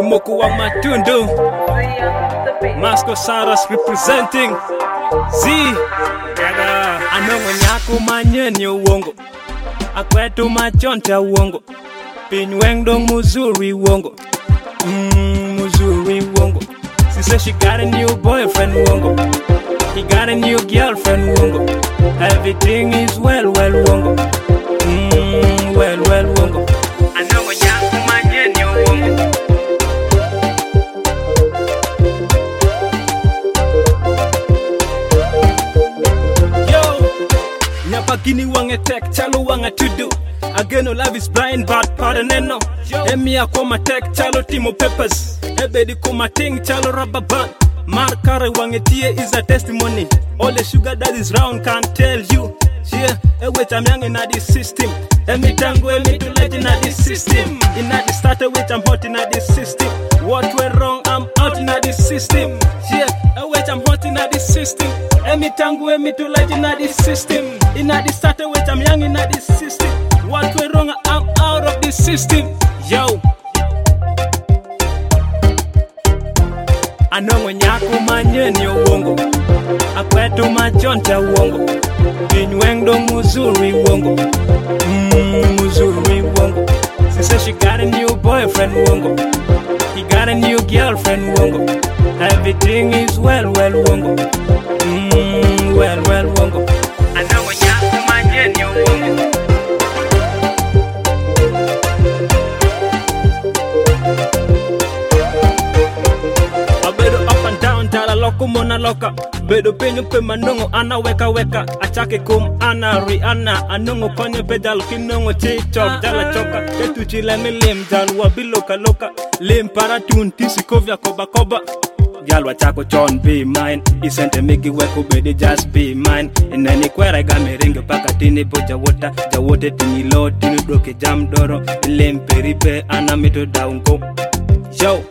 Kimoku wa Matundu, Masco Saras representing Z. Anongo nyaku manyeni uongo, akwetu machonta uongo, pinyweng muzuri uongo, muzuri uongo. She said she got a new boyfriend uongo, he got a new girlfriend uongo, everything is well uongo, well uongo. Anongo nyaku manyeni uongo. Nyapakini wange tek, chalo wanga tudu. Ageno love is blind, but paraneno. Emi akoma tek, chalo Timo Peppers. Ebedi kuma ting, chalo rubber band. Markare wange tie is a testimony. All the sugar daddies round can't tell you. Yeah, wait, I'm young in this system. Emi tango, emi to let in this system. In the starter, wait, I'm hot in this system. What went wrong, I'm out in this system. Yeah, wait, I'm hot in this system. Emi tango, emi to let in this system. In the starter, wait, I'm young in this system. What went wrong, I'm out of this system. Yo, anongo nyaku manyeni uongo, akwetu machonta uongo, pinyweng muzuri uongo, muzuri uongo. She said she got a new boyfriend uongo, he got a new girlfriend uongo, everything is well uongo, well uongo. Anongo nyaku manyeni uongo. Loko mona loka, bedo penyo pe manongo ana weka achake kum ana Rihanna anongo konye pedal kinongo TikTok jala choka ketu chile milim jalwa biloka loka lim para tun tisikovya koba jalwa chako John be mine isente migi weko bedi just be mine inani kwera game ringo paka tini bo jawote tini lo tini doke jam doro lim peripe ana mito daunko yo.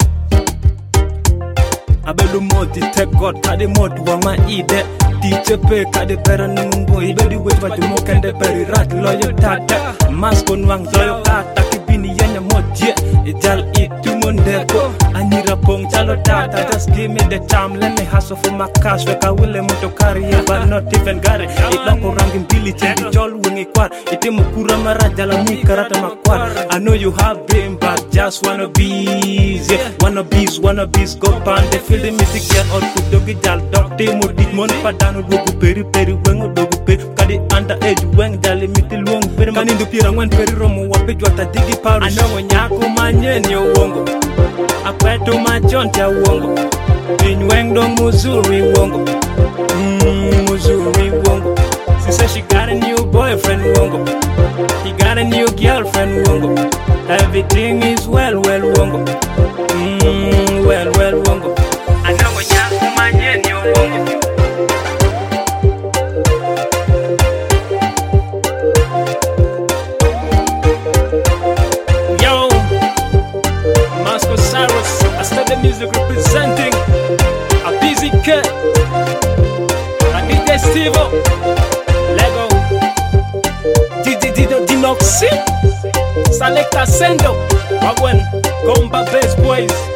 Abedu moti take God kade moti wama ide Teacher pe kade pera nungumbo Ibedi wepa tu mokende peri rat loyo tata Masko nwang loyo kata kibini yenya motie Ijal itu mondeko Anira pong chalo tata Just give me the time let me hustle for my cash Weka wile moto career but not even gare Itlako rangi mbili chendi chol wengi kwar Ite mukura marajala mikarata makwar I know you have been but just wannabes yeah. Wannabes go pan the feel the music get all good dogi jal dog te modi mon padano dogu peri wengo dogu pe kadi under age weng jali mitil wong peri kani ndo pira ngwen peri romo wape jwata digi paru anongo nyaku manyeni uongo akwetu machonta uongo pinyweng muzuri uongo muzuri uongo. She said she got a new boyfriend uongo, he got a new girlfriend uongo, everything is well uongo, well uongo. Anongo nyaku manyeni uongo. Yo, Masco Saras, I started music representing a busy kid, a DJ Stevo, Lego, Dinoxy, Selecta Sendo, Wagwan, Comba Bass Boys.